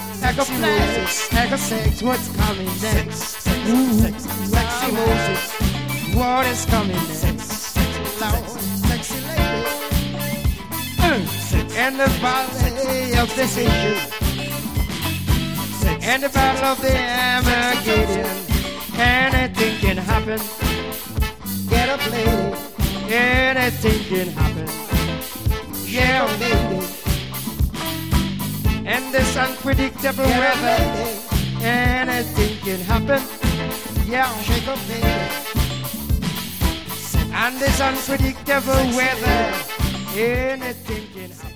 Pack of plans, pack of sex, what's coming next? Ooh, sexy Moses, what is coming next? Sexy lady, and the valley of decision, and the battle of the Armageddon. Anything can happen. Get up, lady. Anything can happen. Yeah, lady. And this unpredictable weather, anything can happen. Yeah, shake up, baby. And this unpredictable weather, anything can happen.